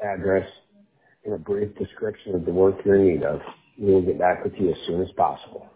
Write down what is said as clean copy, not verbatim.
address, and a brief description of the work you're in need of. We will get back with you as soon as possible.